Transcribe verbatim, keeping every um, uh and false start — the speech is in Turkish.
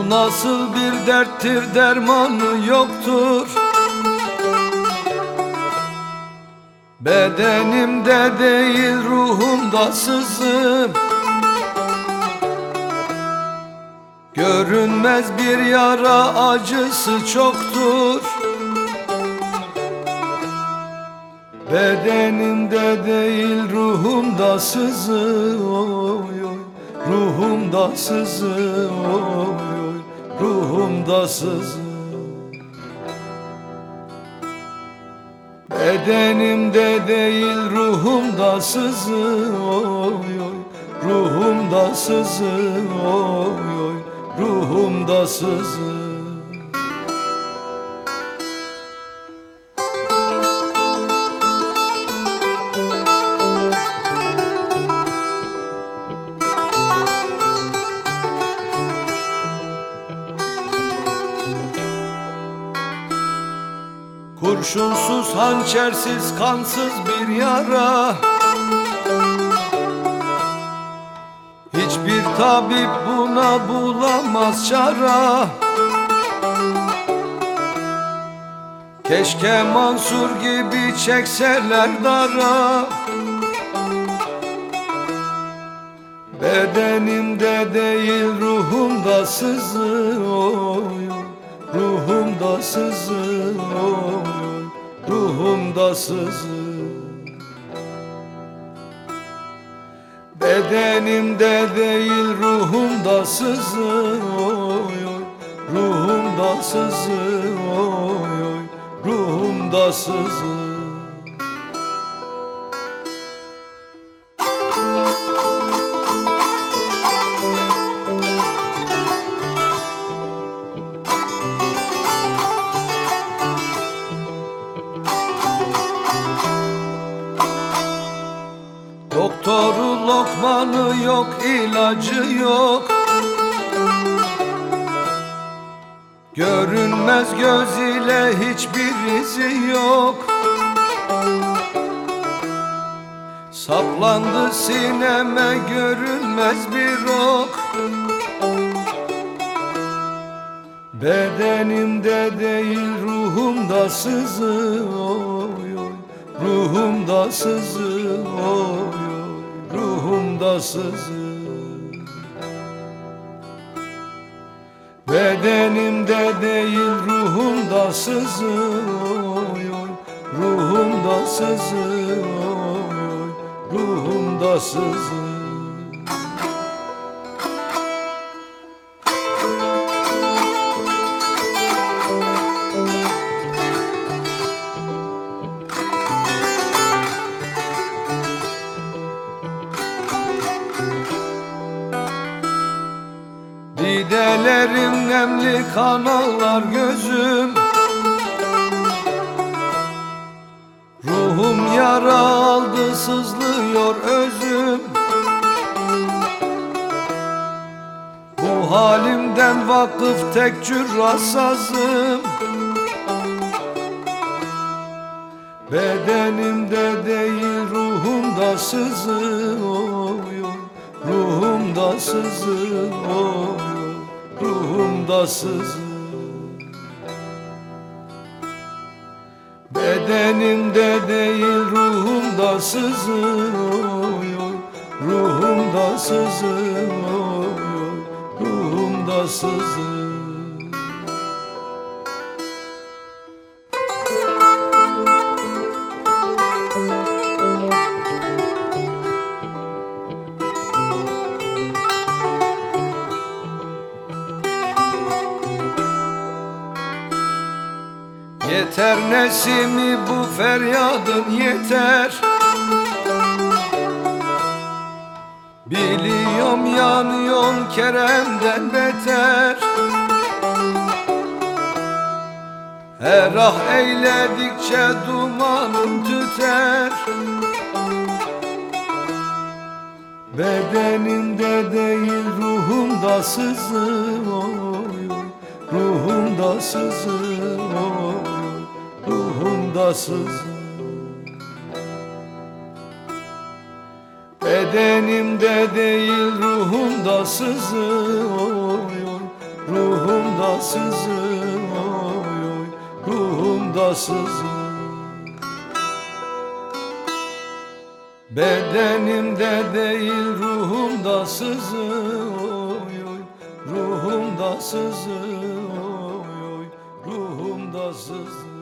Bu nasıl bir derttir, dermanı yoktur. Bedenimde değil ruhumda sızım. Görünmez bir yara, acısı çoktur. Bedenimde değil ruhumda sızı, oy oy, ruhumda sızı, oy oy, ruhumda sızı. Bedenimde değil ruhumda sızı, oy oy, ruhumda sızı, oy oy, ruhumda sızı. Kurşunsuz, hançersiz, kansız bir yara. Hiçbir tabip buna bulamaz çara. Keşke Mansur gibi çekseler dara. Bedenimde değil ruhumda sızı, oy oy, ruhumda sızı, oy oy, ruhumda sızı. Bedenimde değil ruhumda sızı, oy oy, ruhumda sızı, oy oy, ruhumda sızı. Doktoru lokmanı yok, ilacı yok. Görünmez göz ile hiçbir izi yok. Saplandı sineme görünmez bir ok. Bedenimde değil ruhumda sızı, oy oy, ruhumda sızı, oy oy, ruhumda sızı. Bedenimde değil ruhumda sızı, oy oy, ruhumda sızı, oy oy, ruhumda sızı. Didelerim nemli, kanallar gözüm. Ruhum yara aldı, sızlıyor özüm. Bu halimden vakıf tek cürra sazım. Bedenimde değil ruhumda sızı, oy oy, ruhumda sızı, oy oy, ruhumda sızı. Bedenimde değil ruhumda sızı, oy oy, ruhumda sızı, oy oy, ruhumda sızı. Yeter nesimi bu feryadın yeter. Biliyorum yanıyorsun Kerem'den beter. Her ah eyledikçe dumanım tüter. Bedenimde değil ruhumda sızı, oy oy, ruhumda sızı, oy oy, ruhumda sızı. Bedenimde değil ruhumda sızı, oy oy, ruhumda sızı, oy oy, ruhumda sızı. Bedenimde değil ruhumda sızı, oy oy, ruhumda sızı, oy oy, ruhumda sızı.